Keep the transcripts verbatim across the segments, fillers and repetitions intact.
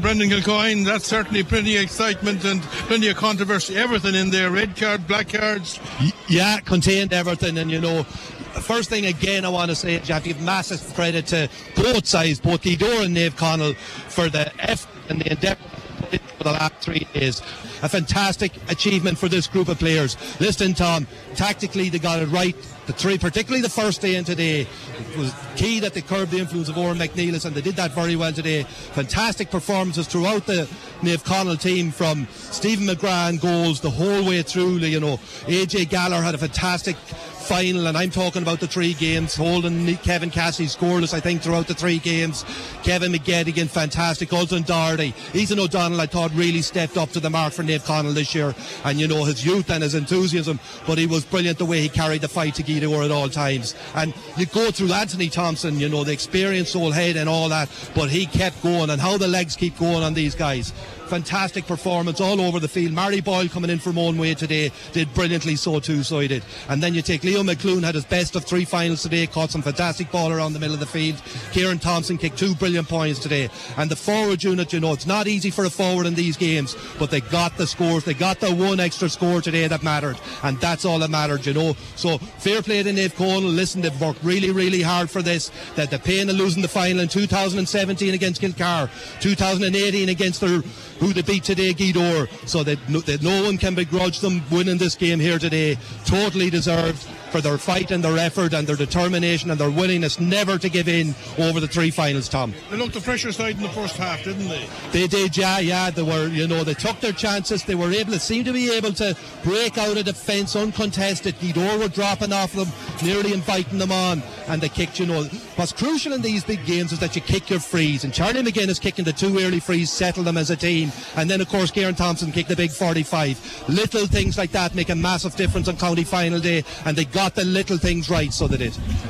Brendan Kilcoyne, that's certainly plenty of excitement and plenty of controversy, everything in there, red card, black cards. Yeah, contained everything. And you know, first thing again I want to say, you have to give massive credit to both sides, both Gweedore and Naomh Conaill, for the effort and the endeavour for the last three days. A fantastic achievement for this group of players. Listen, Tom, tactically they got it right. The three, particularly the first day and today, it was key that they curbed the influence of Oran McNeilis, and they did that very well today. Fantastic performances throughout the Naomh Conaill team, from Stephen McGrath goals the whole way through. You know, A J Gallagher had a fantastic final, and I'm talking about the three games, holding Kevin Cassidy scoreless I think throughout the three games. Kevin McGettigan, fantastic. Ultan Doherty, Ethan O'Donnell, I thought really stepped up to the mark for Naomh Conaill this year, and you know, his youth and his enthusiasm, but he was brilliant the way he carried the fight to Gweedore at all times. And you go through Anthony Thompson, you know, the experienced old head and all that, but he kept going, and how the legs keep going on these guys. Fantastic performance all over the field. Mary Boyle coming in from own way today did brilliantly, so too so he did. And then you take Leo McClune, had his best of three finals today, caught some fantastic ball around the middle of the field. Kieran Thompson kicked two brilliant points today. And the forward unit, you know, it's not easy for a forward in these games, but they got the scores, they got the one extra score today that mattered, and that's all that mattered, you know. So fair play to Naomh Conaill. Listen, they've worked really really hard for this. That the pain of losing the final in two thousand seventeen against Kilcar, two thousand eighteen against their who they beat today, Gweedore, so that no, that no one can begrudge them winning this game here today. Totally deserved for their fight and their effort and their determination and their willingness never to give in over the three finals, Tom. They looked the fresher side in the first half, didn't they? They did, yeah, yeah. They were, you know, they took their chances. They were able to seem to be able to break out of defence uncontested. Gweedore were dropping off them, nearly inviting them on, and they kicked, you know. What's crucial in these big games is that you kick your frees, and Charlie McGuinness kicking the two early frees settled them as a team, and then of course Kieran Thompson kicked the big forty-five. Little things like that make a massive difference on county final day, and they got the little things right, so they did.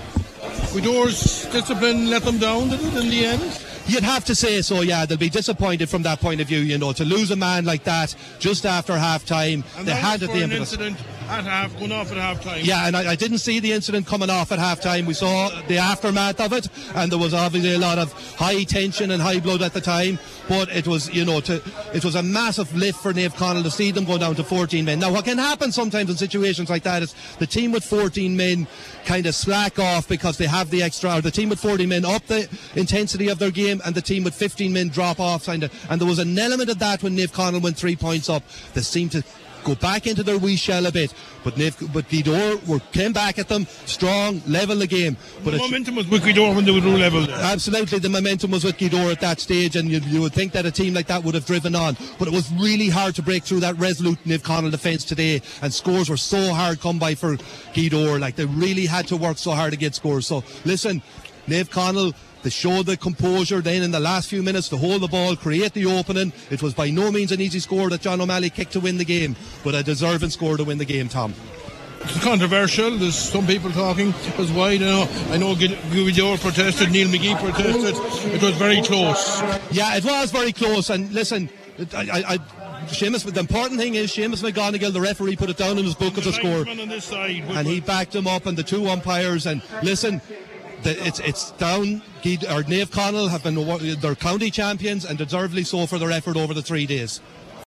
Gweedore's discipline let them down, did it, in the end? You'd have to say so, yeah. They'll be disappointed from that point of view, you know, to lose a man like that just after half time. And they that had was at for the an end of incident at half, going off at half time. Yeah, and I, I didn't see the incident coming off at half time. We saw the aftermath of it, and there was obviously a lot of high tension and high blood at the time, but it was, you know, to, it was a massive lift for Naomh Conaill to see them go down to fourteen men. Now, what can happen sometimes in situations like that is the team with fourteen men kind of slack off because they have the extra, or the team with fourteen men up the intensity of their game, and the team with fifteen men drop off, kind of, and there was an element of that when Naomh Conaill went three points up. They seemed to go back into their wee shell a bit, but Naomh, but Gweedore were, came back at them strong, level the game. But the momentum was with Gweedore when they were level. Absolutely, the momentum was with Gweedore at that stage, and you, you would think that a team like that would have driven on, but it was really hard to break through that resolute Naomh Conaill defence today, and scores were so hard come by for Gweedore. Like, they really had to work so hard to get scores. So listen, Naomh Conaill, they showed the composure then in the last few minutes to hold the ball, create the opening. It was by no means an easy score that John O'Malley kicked to win the game, but a deserving score to win the game, Tom. It's controversial. There's some people talking as wide. I know, I know Gweedore protested, Neil McGee protested. It was very close. Yeah, it was very close. And listen, I, I, I Seamus, the important thing is Seamus McGonigal, the referee, put it down in his book as a score, on this side, and he backed him up, and the two umpires. And listen, the, it's it's down. Or Naomh Conaill have been their county champions, and deservedly so for their effort over the three days.